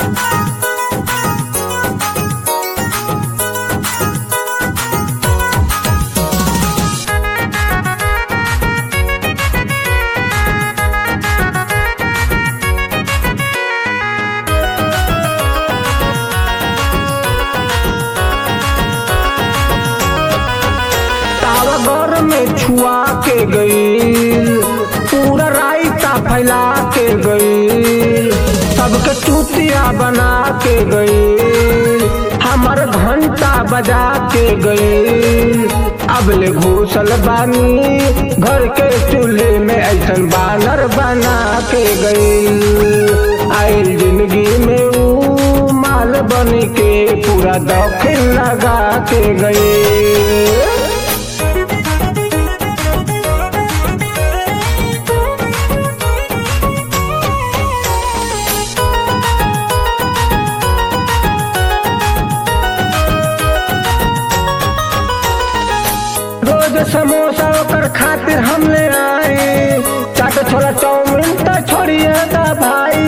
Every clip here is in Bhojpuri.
घर में छुआ के गईल, पूरा रायता फैला के गईल, सबके चूतिया बना के गईल, हमर घंटा बजा के गईल। अब ले घुसल बानी घर के चूल्हे में ऐसन बानर बना के गईल। आइल जिंदगी में ऊ माल बन के पूरा दखिल लगा के गईल। रोज समोसा ओकर खातिर हम ले आए, चाट छोला चाउमीन तो छोड़िए दा भाई।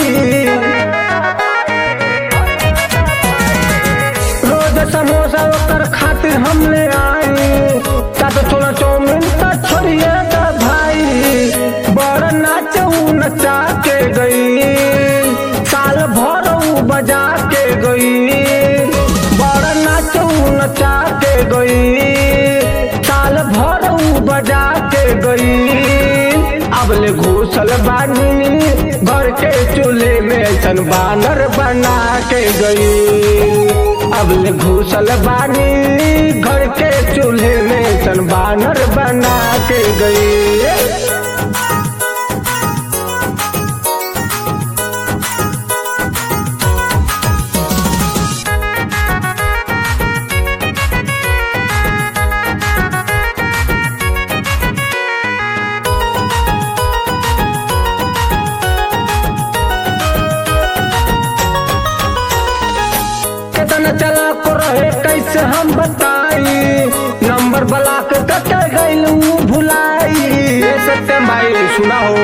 रोज समोसा ओकर खातिर हम ले आए, चाट छोला चाउमीन तो छोड़िए दा भाई। बड़ नाच ऊ नचा के गई, साल भर ऊ बजा के गई। बड़ नाच ऊ नचा के गई, साल भर ऊ बजा के गई। अब ले घुसल बानी घर के चूल्हे में ऐसन बानर बना के गई। अब ले घुसल बानी घर के चूल्हे में ऐसन बानर बना के गई। कितना चला को रहे कैसे हम बताई, नंबर ब्लॉक करके गईलू भुलाई। सत्यम भाई सुना हो,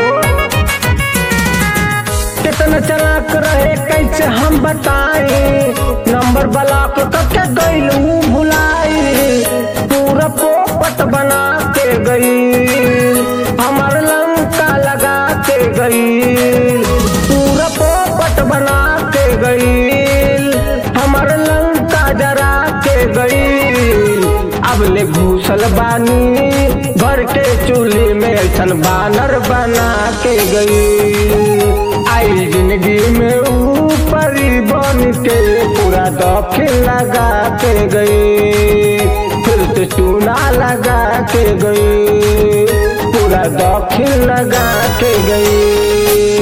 कितना चला को रहे कैसे हम बताई, नंबर ब्लॉक करके गईलू भुलाई। पूरा पोपट बना के गई, हमार लंका लगा के गई। पूरा पोपट बना के गई, हमर लंका जरा के गई। अब ले घुसल बानी घर के चूल्हे में ऐसन बानर बना के गई। आई जिंदगी में ऊपरी बन के पूरा दखिल लगा के गई। फिर तो चूना लगा के गई, पूरा दखिल लगा के गई।